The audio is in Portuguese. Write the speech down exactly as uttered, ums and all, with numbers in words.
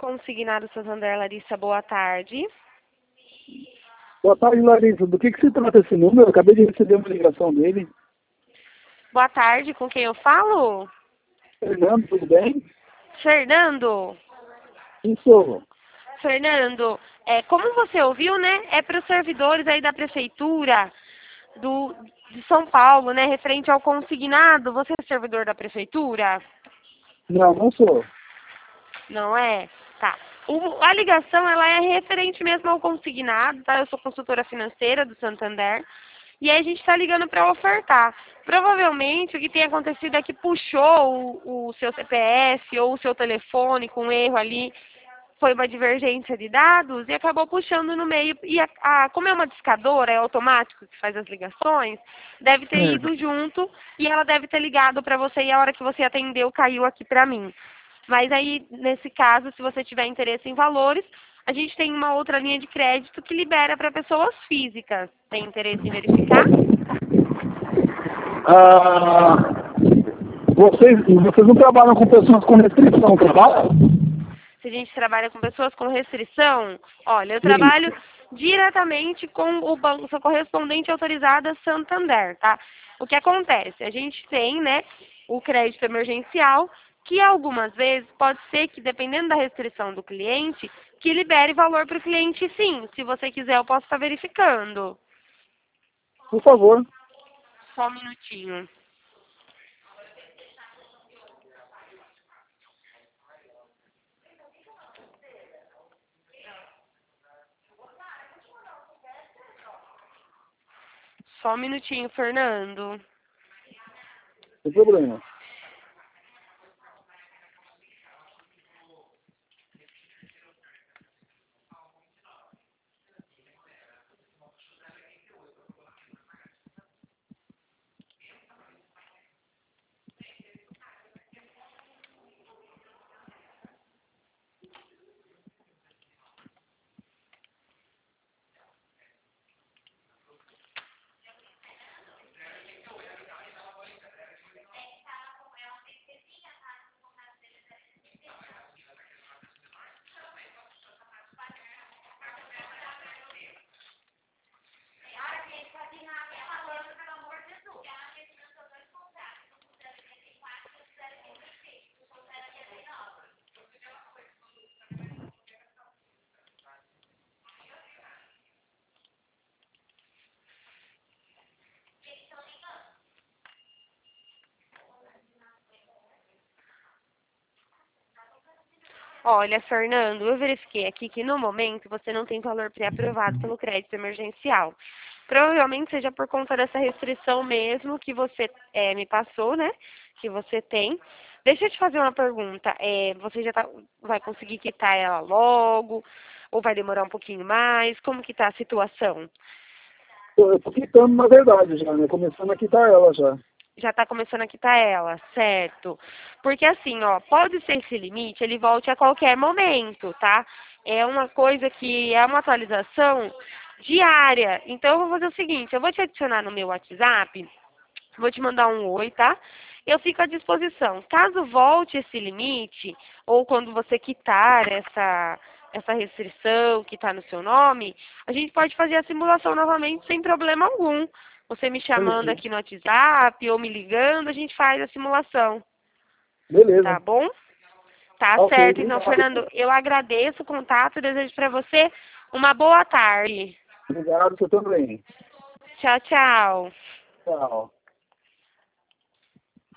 Consignado Santander, Larissa, boa tarde. Boa tarde, Larissa. Do que, que se trata esse número? Eu acabei de receber uma ligação dele. Boa tarde, com quem eu falo? Fernando, tudo bem? Fernando. Isso. Fernando, é, como você ouviu, né, é para os servidores aí da Prefeitura do, de São Paulo, né, referente ao consignado. Você é servidor da Prefeitura? Não, não sou. Não é? Tá. O, a ligação, ela é referente mesmo ao consignado, tá? Eu sou consultora financeira do Santander. E aí a gente está ligando para ofertar. Provavelmente o que tem acontecido é que puxou o, o seu C P F ou o seu telefone com erro ali, foi uma divergência de dados e acabou puxando no meio. E a, a, como é uma discadora, é automático que faz as ligações, deve ter É. ido junto e ela deve ter ligado para você e a hora que você atendeu caiu aqui para mim. Mas aí, nesse caso, se você tiver interesse em valores, a gente tem uma outra linha de crédito que libera para pessoas físicas. Tem interesse em verificar? Ah, vocês, vocês não trabalham com pessoas com restrição, trabalham? Se a gente trabalha com pessoas com restrição, olha, eu Sim. trabalho diretamente com o banco, sou correspondente autorizada Santander, tá? O que acontece? A gente tem, né, o crédito emergencial, que algumas vezes pode ser que, dependendo da restrição do cliente, que libere valor para o cliente sim. Se você quiser, eu posso estar verificando. Por favor. Só um minutinho. Só um minutinho, Fernando. Sem problema. Olha, Fernando, eu verifiquei aqui que no momento você não tem valor pré-aprovado pelo crédito emergencial. Provavelmente seja por conta dessa restrição mesmo que você é, me passou, né? Que você tem. Deixa eu te fazer uma pergunta. É, você já tá, vai conseguir quitar ela logo? Ou vai demorar um pouquinho mais? Como que tá a situação? Eu estou quitando, na verdade, já, né? Começando a quitar ela já. Já está começando a quitar ela, certo? Porque assim, ó, pode ser esse limite, ele volte a qualquer momento, tá? É uma coisa que é uma atualização diária. Então, eu vou fazer o seguinte, eu vou te adicionar no meu WhatsApp, vou te mandar um oi, tá? Eu fico à disposição. Caso volte esse limite, ou quando você quitar essa, essa restrição que está no seu nome, a gente pode fazer a simulação novamente sem problema algum. Você me chamando Entendi. aqui no WhatsApp ou me ligando, a gente faz a simulação. Beleza. Tá bom? Tá Ok, certo. Então, obrigado. Fernando, eu agradeço o contato e desejo para você uma boa tarde. Obrigado, você também. Tchau, tchau. Tchau.